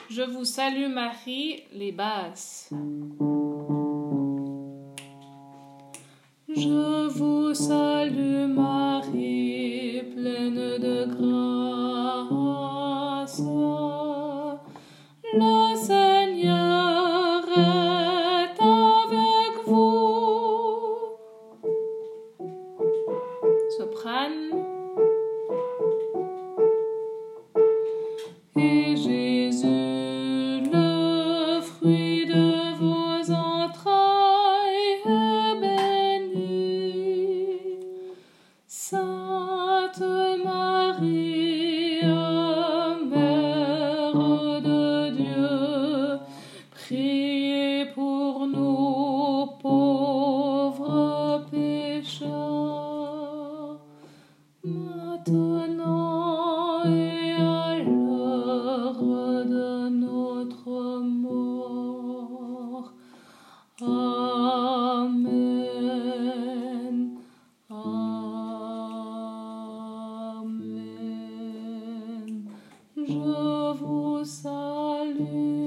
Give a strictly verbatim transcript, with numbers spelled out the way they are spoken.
Je vous salue Marie, les basses. Je vous salue Marie, pleine de grâce. Le Seigneur est avec vous. Soprane. Et Jésus, le fruit de vos entrailles, est béni. Sainte Marie, Mère de Dieu, priez pour nous pauvres pécheurs, maintenant et à l'heure de notre mort. Amen. Amen. Je vous salue.